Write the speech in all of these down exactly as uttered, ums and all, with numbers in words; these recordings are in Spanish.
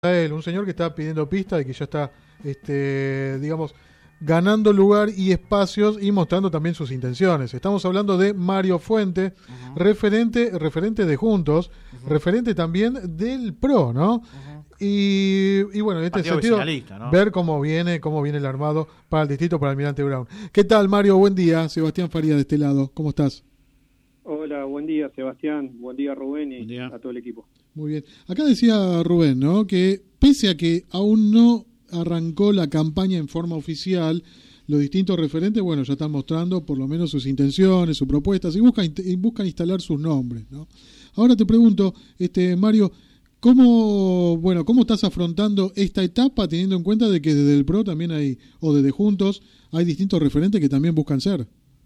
Él, un señor que está pidiendo pista y que ya está, este, digamos, ganando lugar y espacios y mostrando también sus intenciones. Estamos hablando de Mario Fuente, uh-huh. referente, referente de Juntos, uh-huh. referente también del P R O, ¿no? Uh-huh. Y, y bueno, en este Partido sentido, ¿no? Ver cómo viene, cómo viene el armado para el distrito, para Almirante Brown. ¿Qué tal, Mario? Buen día. Sebastián Faría de este lado. ¿Cómo estás? Hola, buen día, Sebastián. Buen día, Rubén, y día. a todo el equipo. Muy bien. Acá decía Rubén, ¿no?, que pese a que aún no arrancó la campaña en forma oficial, los distintos referentes, bueno, ya están mostrando por lo menos sus intenciones, sus propuestas y buscan, y buscan instalar sus nombres, ¿no? Ahora te pregunto, este Mario, ¿cómo, bueno, cómo estás afrontando esta etapa teniendo en cuenta de que desde el P R O también hay, o desde Juntos, hay distintos referentes que también buscan ser?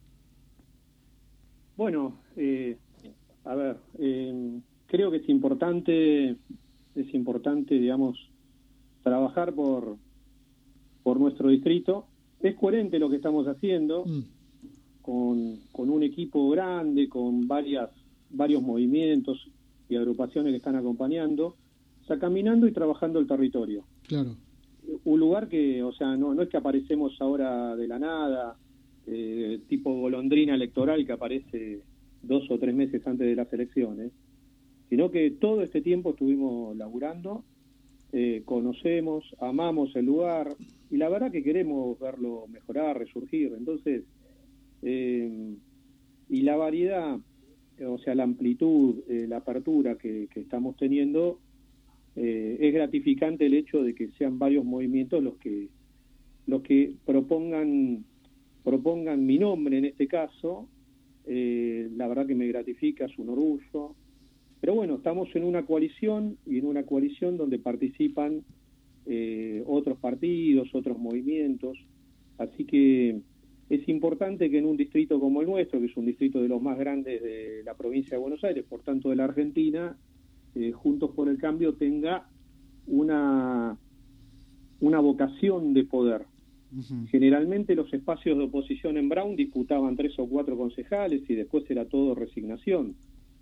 Bueno, eh, a ver, eh, creo que es importante, es importante, digamos, trabajar por, por nuestro distrito. Es coherente lo que estamos haciendo, mm. con, con un equipo grande, con varias, varios movimientos y agrupaciones que están acompañando, o sea, caminando y trabajando el territorio. Claro. Un lugar que, o sea, no, no es que aparecemos ahora de la nada, eh, tipo golondrina electoral que aparece dos o tres meses antes de las elecciones, sino que todo este tiempo estuvimos laburando, eh, conocemos, amamos el lugar y la verdad que queremos verlo mejorar, resurgir. Entonces, eh, y la variedad, o sea, la amplitud, eh, la apertura que, que estamos teniendo, eh, es gratificante el hecho de que sean varios movimientos los que los que propongan propongan mi nombre en este caso. Eh, la verdad que me gratifica, es un orgullo. Pero bueno, estamos en una coalición y en una coalición donde participan eh, otros partidos, otros movimientos. Así que es importante que en un distrito como el nuestro, que es un distrito de los más grandes de la provincia de Buenos Aires, por tanto de la Argentina, eh, Juntos por el Cambio tenga una, una vocación de poder. Uh-huh. Generalmente los espacios de oposición en Brown disputaban tres o cuatro concejales y después era todo resignación.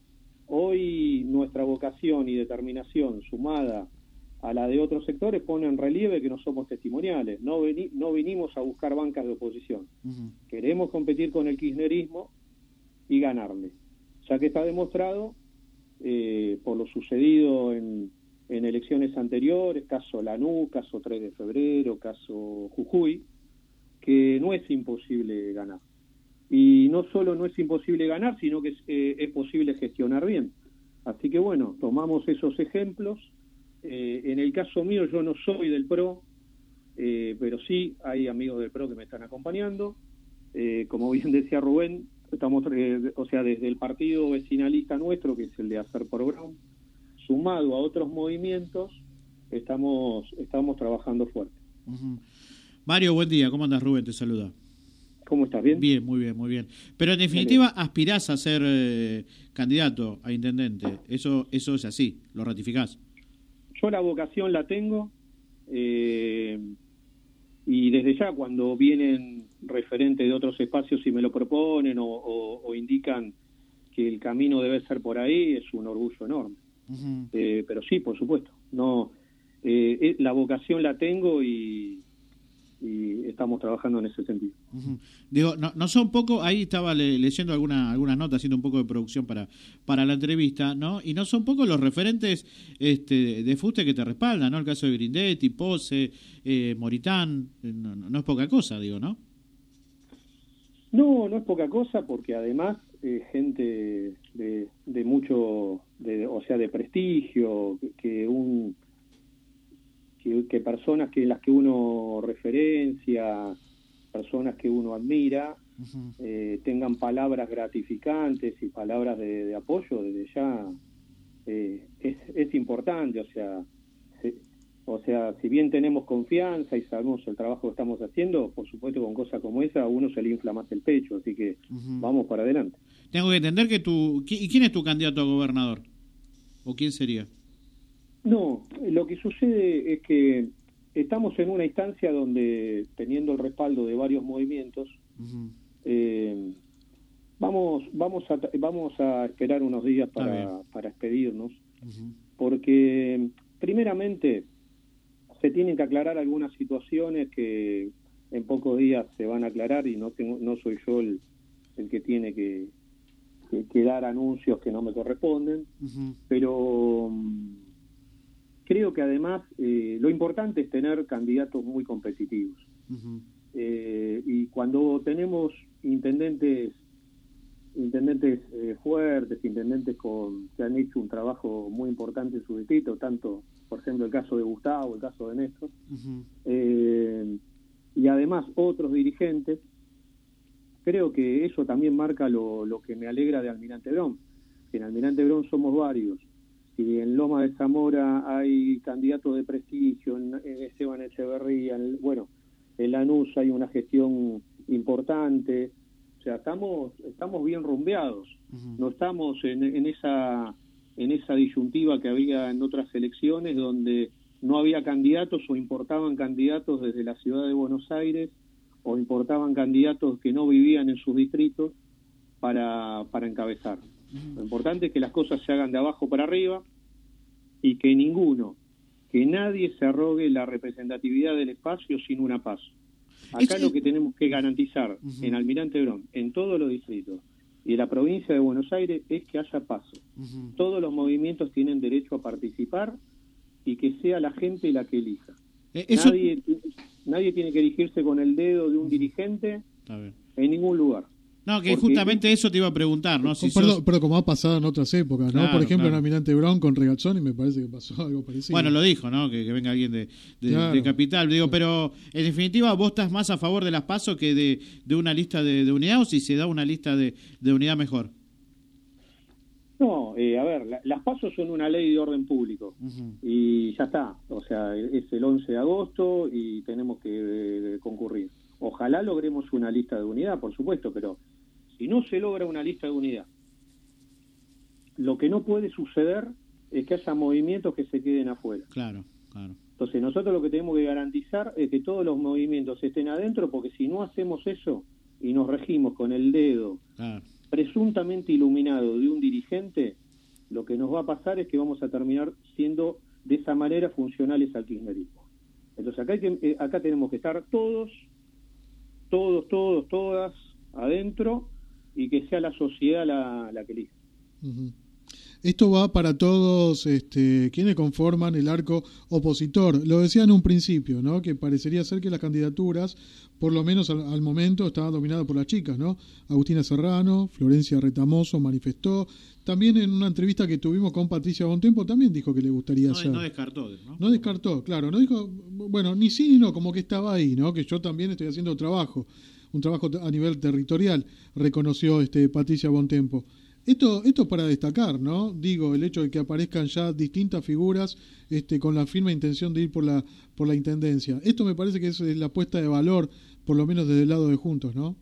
Hoy nuestra vocación y determinación, sumada a la de otros sectores, pone en relieve que no somos testimoniales, no, veni- no vinimos a buscar bancas de oposición. Uh-huh. Queremos competir con el kirchnerismo y ganarle, ya que está demostrado eh, por lo sucedido en, en elecciones anteriores, caso Lanús, caso tres de febrero, caso Jujuy, que no es imposible ganar. Y no solo no es imposible ganar, sino que es, eh, es posible gestionar bien. Así que bueno, tomamos esos ejemplos. Eh, en el caso mío, yo no soy del P R O, eh, pero sí hay amigos del P R O que me están acompañando. Eh, como bien decía Rubén, estamos, eh, o sea, desde el partido vecinalista nuestro, que es el de Hacer por Brown, sumado a otros movimientos, estamos, estamos trabajando fuerte. Uh-huh. Mario, buen día. ¿Cómo andas? Rubén te saluda. ¿Cómo estás? ¿Bien? Bien, muy bien, muy bien. Pero en definitiva aspirás a ser eh, candidato a intendente. Eso eso es así, lo ratificás. Yo la vocación la tengo, eh, y desde ya cuando vienen referentes de otros espacios y me lo proponen o, o, o indican que el camino debe ser por ahí, es un orgullo enorme. Uh-huh. Eh, pero sí, por supuesto. No, eh, la vocación la tengo y... y estamos trabajando en ese sentido. Uh-huh. Digo, no, no son poco, ahí estaba le, leyendo alguna, algunas notas, haciendo un poco de producción para, para la entrevista, ¿no? Y no son pocos los referentes este, de fuste que te respaldan, ¿no? El caso de Grindetti, Pose, eh, Moritán, no, no, no es poca cosa, digo, ¿no? No, no es poca cosa, porque además eh, gente de, de mucho, de, o sea, de prestigio, que, que un Que, que personas que las que uno referencia, personas que uno admira, uh-huh. eh, tengan palabras gratificantes y palabras de, de apoyo, desde ya eh, es, es importante. O sea, se, o sea, si bien tenemos confianza y sabemos el trabajo que estamos haciendo, por supuesto con cosas como esa a uno se le infla más el pecho, así que uh-huh. vamos para adelante. Tengo que entender que tu... ¿Y quién es tu candidato a gobernador? ¿O quién sería? No, lo que sucede es que estamos en una instancia donde, teniendo el respaldo de varios movimientos, uh-huh. eh, vamos vamos a vamos a esperar unos días para, para expedirnos, uh-huh. porque primeramente se tienen que aclarar algunas situaciones que en pocos días se van a aclarar y no tengo, no soy yo el, el que tiene que, que, que dar anuncios que no me corresponden, uh-huh. pero um, creo que además eh, lo importante es tener candidatos muy competitivos. Uh-huh. Eh, y cuando tenemos intendentes intendentes eh, fuertes, intendentes con, que han hecho un trabajo muy importante en su distrito, tanto, por ejemplo, el caso de Gustavo, el caso de Néstor, uh-huh. eh, y además otros dirigentes, creo que eso también marca lo, lo que me alegra de Almirante Brown. En Almirante Brown somos varios. Si en Loma de Zamora hay candidatos de prestigio, en, en Esteban Echeverría, en, bueno, en Lanús hay una gestión importante. O sea, estamos estamos bien rumbeados. Uh-huh. No estamos en, en esa en esa disyuntiva que había en otras elecciones donde no había candidatos o importaban candidatos desde la ciudad de Buenos Aires o importaban candidatos que no vivían en sus distritos para, para encabezar. Uh-huh. Lo importante es que las cosas se hagan de abajo para arriba y que ninguno, que nadie se arrogue la representatividad del espacio sin una paso. Acá es... lo que tenemos que garantizar uh-huh. en Almirante Brown, en todos los distritos y en la provincia de Buenos Aires, es que haya paso. Uh-huh. Todos los movimientos tienen derecho a participar y que sea la gente la que elija. Eh, eso... nadie, nadie tiene que erigirse con el dedo de un uh-huh. dirigente en ningún lugar. No, que Porque... justamente eso te iba a preguntar, ¿no? Si Perdón, sos... Pero como ha pasado en otras épocas, ¿no? Claro, Por ejemplo, claro. en Almirante Brown con Regazzoni me parece que pasó algo parecido. Bueno, lo dijo, ¿no? Que, que venga alguien de, de, claro. de Capital. Digo, pero en definitiva, ¿vos estás más a favor de las PASO que de, de una lista de, de unidad o si se da una lista de, de unidad mejor? No, eh, a ver, la, las PASO son una ley de orden público uh-huh. y ya está. O sea, es el once de agosto y tenemos que eh, concurrir. Ojalá logremos una lista de unidad, por supuesto, pero si no se logra una lista de unidad, lo que no puede suceder es que haya movimientos que se queden afuera. Claro, claro. Entonces nosotros lo que tenemos que garantizar es que todos los movimientos estén adentro, porque si no hacemos eso y nos regimos con el dedo claro. presuntamente iluminado de un dirigente, lo que nos va a pasar es que vamos a terminar siendo de esa manera funcionales al kirchnerismo. Entonces acá, hay que, eh, acá tenemos que estar todos, todos, todos, todas adentro, y que sea la sociedad la, la que elija. Uh-huh. Esto va para todos este, quienes conforman el arco opositor. Lo decía en un principio, ¿no? Que parecería ser que las candidaturas, por lo menos al, al momento, estaban dominadas por las chicas, ¿no? Agustina Serrano, Florencia Retamoso manifestó. También en una entrevista que tuvimos con Patricia Bontempo también dijo que le gustaría no, hacer. No descartó, ¿no? No descartó, claro. No dijo, bueno, ni sí ni no, como que estaba ahí, ¿no? Que yo también estoy haciendo trabajo. Un trabajo a nivel territorial, reconoció este Patricia Bontempo. Esto esto es para destacar, ¿no? Digo, el hecho de que aparezcan ya distintas figuras este, con la firme intención de ir por la por la intendencia. Esto me parece que es la puesta de valor, por lo menos desde el lado de Juntos, ¿no?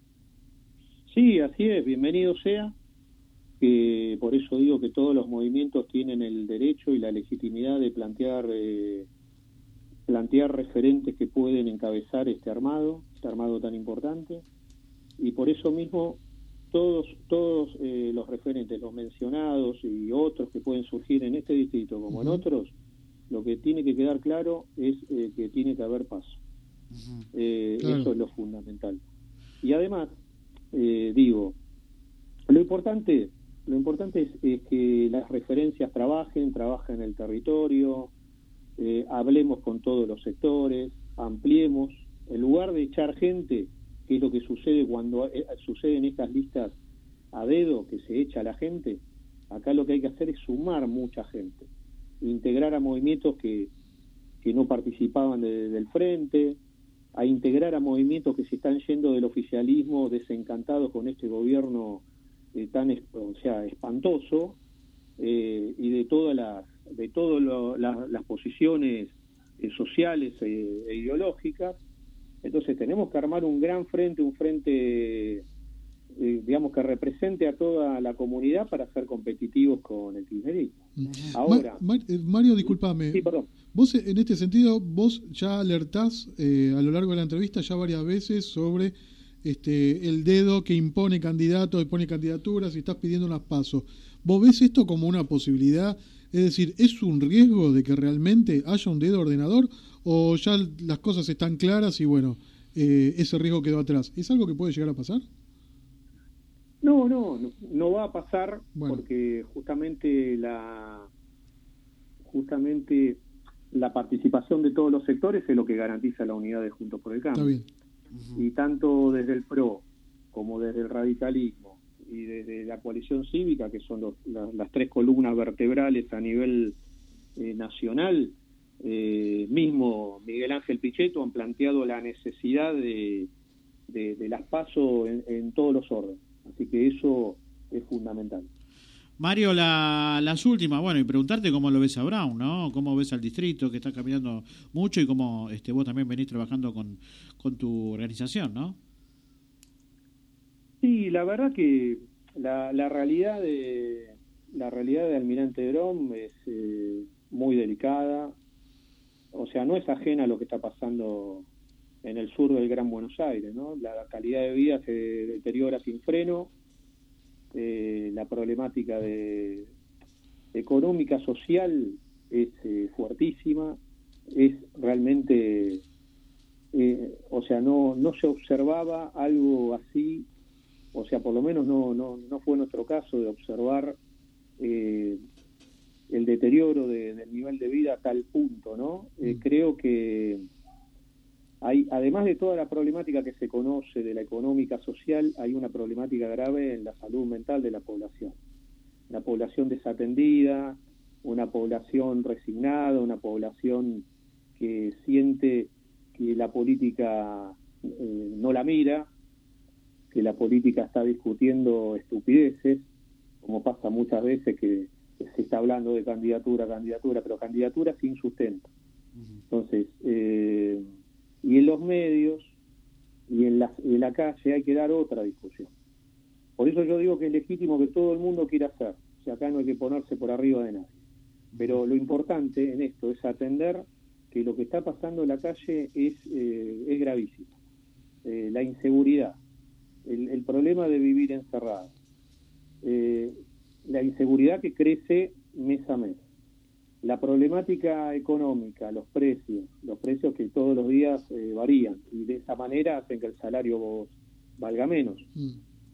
Sí, así es, bienvenido sea. Que por eso digo que todos los movimientos tienen el derecho y la legitimidad de plantear eh, plantear referentes que pueden encabezar este armado, este armado tan importante, y por eso mismo todos todos eh, los referentes, los mencionados y otros que pueden surgir en este distrito como uh-huh. en otros, lo que tiene que quedar claro es eh, que tiene que haber paso. Uh-huh. Eh, claro. Eso es lo fundamental. Y además, eh, digo, lo importante, lo importante es, es que las referencias trabajen, trabajen en el territorio, Eh, hablemos con todos los sectores, ampliemos, en lugar de echar gente, que es lo que sucede cuando eh, suceden estas listas a dedo, que se echa a la gente, acá lo que hay que hacer es sumar mucha gente, integrar a movimientos que, que no participaban de, del frente, a integrar a movimientos que se están yendo del oficialismo desencantados con este gobierno eh, tan o sea, espantoso, eh, y de todas las de todas la, las posiciones eh, sociales e, e ideológicas. Entonces tenemos que armar un gran frente, un frente eh, digamos que represente a toda la comunidad para ser competitivos con el kirchnerismo. Ahora, Mar, Mar, Mario, discúlpame. Sí, perdón. Vos en este sentido, vos ya alertás eh, a lo largo de la entrevista ya varias veces sobre este el dedo que impone candidatos, impone candidaturas y estás pidiendo unas pasos. ¿Vos ves esto como una posibilidad Es decir, ¿es un riesgo de que realmente haya un dedo ordenador o ya las cosas están claras y bueno, eh, ese riesgo quedó atrás? ¿Es algo que puede llegar a pasar? No, no, no, no va a pasar bueno. porque justamente la justamente la participación de todos los sectores es lo que garantiza la unidad de Juntos por el Cambio. Está bien. Y tanto desde el P R O como desde el radicalismo y desde la coalición cívica, que son los, la, las tres columnas vertebrales a nivel eh, nacional, eh, mismo Miguel Ángel Pichetto han planteado la necesidad de, de, de las PASO en, en todos los órdenes. Así que eso es fundamental. Mario, la, las últimas, bueno, y preguntarte cómo lo ves a Brown, ¿no? Cómo ves al distrito, que está caminando mucho, y cómo este, vos también venís trabajando con, con tu organización, ¿no? Sí, la verdad que la, la realidad de la realidad de Almirante Brown es eh, muy delicada. O sea, no es ajena a lo que está pasando en el sur del Gran Buenos Aires, ¿no? La calidad de vida se deteriora sin freno. Eh, la problemática de económica social es eh, fuertísima, es realmente eh, o sea no no se observaba algo así, o sea por lo menos no no no fue nuestro caso de observar eh, el deterioro de, del nivel de vida a tal punto, ¿no? Eh, creo que hay, además de toda la problemática que se conoce de la económica social, hay una problemática grave en la salud mental de la población. Una población desatendida, una población resignada, una población que siente que la política eh, no la mira, que la política está discutiendo estupideces, como pasa muchas veces que, que se está hablando de candidatura, candidatura, pero candidatura sin sustento. Entonces, eh, y en los medios y en la, en la calle hay que dar otra discusión. Por eso yo digo que es legítimo que todo el mundo quiera hacer, o sea, acá no hay que ponerse por arriba de nadie. Pero lo importante en esto es atender que lo que está pasando en la calle es, eh, es gravísimo. Eh, la inseguridad, el, el problema de vivir encerrado, eh, la inseguridad que crece mes a mes, la problemática económica, los precios, los precios que todos los días eh, varían y de esa manera hacen que el salario valga menos. Mm.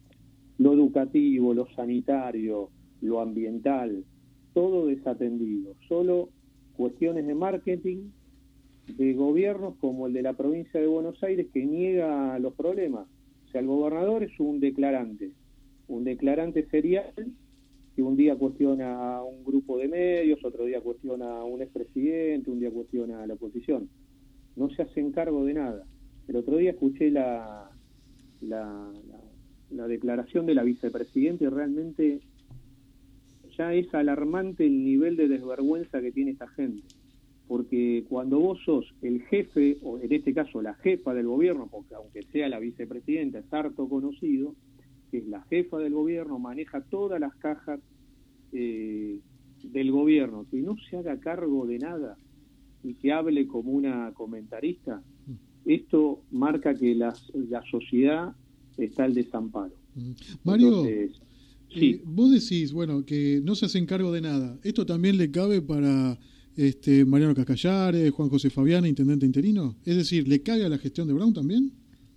Lo educativo, lo sanitario, lo ambiental, todo desatendido. Solo cuestiones de marketing de gobiernos como el de la provincia de Buenos Aires que niega los problemas. O sea, el gobernador es un declarante, un declarante serial que un día cuestiona a un grupo de medios, otro día cuestiona a un expresidente, un día cuestiona a la oposición. No se hacen cargo de nada. El otro día escuché la, la, la, la declaración de la vicepresidenta y realmente ya es alarmante el nivel de desvergüenza que tiene esta gente. Porque cuando vos sos el jefe, o en este caso la jefa del gobierno, porque aunque sea la vicepresidenta es harto conocido, que es la jefa del gobierno, maneja todas las cajas eh, del gobierno, que no se haga cargo de nada y que hable como una comentarista, esto marca que la, la sociedad está al desamparo. Mario, Entonces, sí. eh, vos decís, bueno, que no se hacen cargo de nada. ¿Esto también le cabe para este Mariano Cascallares, Juan José Fabiana, intendente interino? Es decir, ¿le cabe a la gestión de Brown también?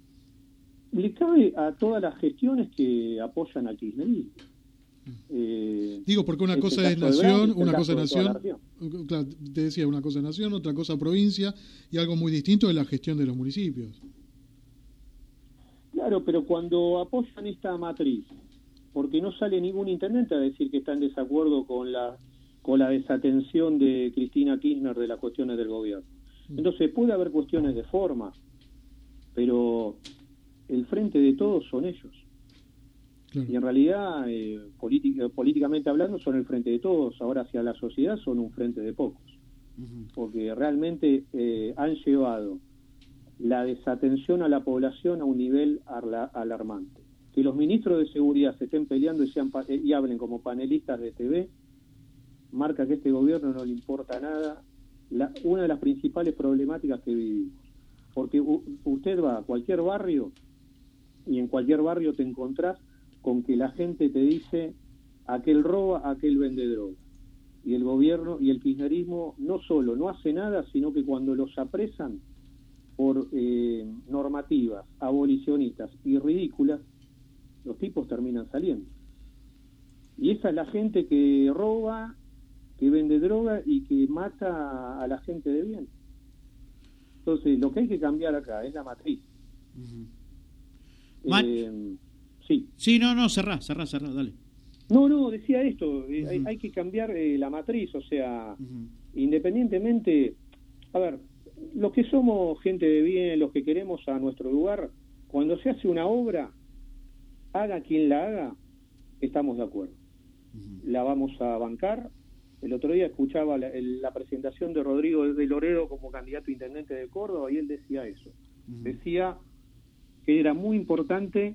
Le cabe a todas las gestiones que apoyan al kirchnerismo. Eh, Digo, porque una cosa es nación, una cosa es nación, claro, te decía, una cosa es nación, otra cosa provincia, y algo muy distinto es la gestión de los municipios. Claro, pero cuando apoyan esta matriz, porque no sale ningún intendente a decir que está en desacuerdo con la con la desatención de Cristina Kirchner de las cuestiones del gobierno. Entonces puede haber cuestiones de forma, pero el frente de todos son ellos. Claro. Y en realidad, eh, política, políticamente hablando, son el frente de todos. Ahora hacia la sociedad son un frente de pocos. Uh-huh. Porque realmente eh, han llevado la desatención a la población a un nivel arla, alarmante. Que los ministros de seguridad se estén peleando y, sean, y hablen como panelistas de T V, marca que a este gobierno no le importa nada la, una de las principales problemáticas que vivimos. Porque u, usted va a cualquier barrio y en cualquier barrio te encontrás con que la gente te dice aquel roba, aquel vende droga. y el gobierno y el kirchnerismo no solo no hace nada, sino que cuando los apresan por eh, normativas abolicionistas y ridículas, los tipos terminan saliendo. Y esa es la gente que roba, que vende droga y que mata a la gente de bien. Entonces, lo que hay que cambiar acá es la matriz. Uh-huh. Eh, sí. Sí, no, no, cerrá, cerrá, cerrá, dale. No, no, decía esto, eh, Uh-huh. hay, hay que cambiar eh, la matriz, o sea, Uh-huh. independientemente, a ver, los que somos gente de bien, los que queremos a nuestro lugar, cuando se hace una obra, haga quien la haga, estamos de acuerdo. Uh-huh. La vamos a bancar. El otro día escuchaba la, el, la presentación de Rodrigo de Loredo como candidato a intendente de Córdoba y él decía eso. Uh-huh. Decía que era muy importante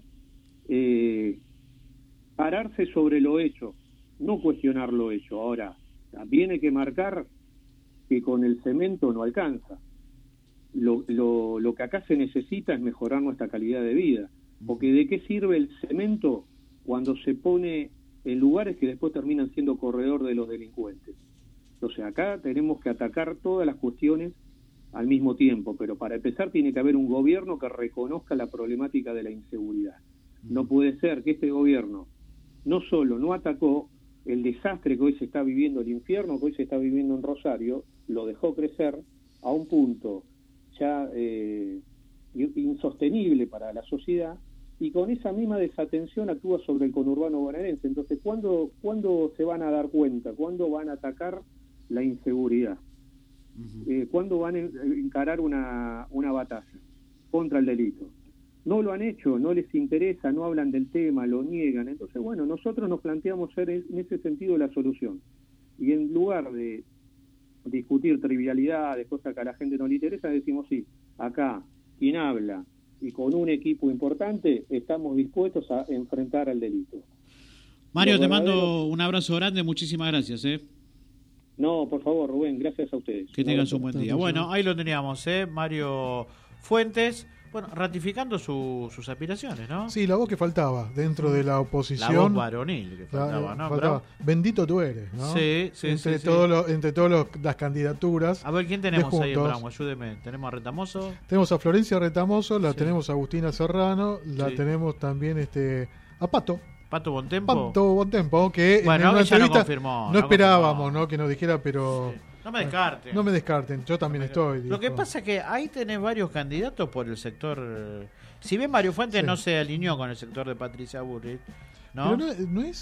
eh, pararse sobre lo hecho, no cuestionar lo hecho. Ahora, también hay que marcar que con el cemento no alcanza. Lo, lo, lo que acá se necesita es mejorar nuestra calidad de vida, porque ¿de qué sirve el cemento cuando se pone en lugares que después terminan siendo corredor de los delincuentes? Entonces acá tenemos que atacar todas las cuestiones al mismo tiempo, pero para empezar tiene que haber un gobierno que reconozca la problemática de la inseguridad. No puede ser que este gobierno no solo no atacó el desastre que hoy se está viviendo, el infierno que hoy se está viviendo en Rosario, lo dejó crecer a un punto ya eh, insostenible para la sociedad, y con esa misma desatención actúa sobre el conurbano bonaerense. Entonces, ¿cuándo, ¿cuándo se van a dar cuenta? ¿Cuándo van a atacar la inseguridad? Uh-huh. Eh, ¿Cuándo van a encarar una, una batalla contra el delito? No lo han hecho, no les interesa, no hablan del tema, lo niegan. Entonces, bueno, nosotros nos planteamos ser en ese sentido la solución. Y en lugar de discutir trivialidades, cosas que a la gente no le interesa, decimos sí, acá, quien habla y con un equipo importante, estamos dispuestos a enfrentar al delito. Mario, Los te verdaderos... mando un abrazo grande, muchísimas gracias. ¿eh? No, por favor, Rubén, gracias a ustedes. Que tengas un buen día. Bueno, ahí lo teníamos, ¿eh? Mario Fuentes, bueno, ratificando su, sus aspiraciones, ¿no? Sí, la voz que faltaba dentro de la oposición. La voz varonil que faltaba, la, ¿no? Faltaba. Pero... Bendito tú eres, ¿no? Sí, sí, entre sí. Todos sí. Los, entre todas las candidaturas. A ver, ¿quién tenemos ahí en Bramo? Ayúdeme. Tenemos a Retamoso. Tenemos a Florencia Retamoso, la sí. tenemos a Agustina Serrano, la sí. tenemos también este a Pato. Pato Bontempo. Pato Bontempo, que bueno, en una ella no entrevista confirmó. no, No esperábamos, confirmó. ¿no? Que nos dijera, pero... Sí. No me descarten. No me descarten, yo también no estoy. Lo dijo. que pasa es que ahí tenés varios candidatos por el sector... Si bien Mario Fuentes sí. no se alineó con el sector de Patricia Bullrich, ¿no? Pero no, no es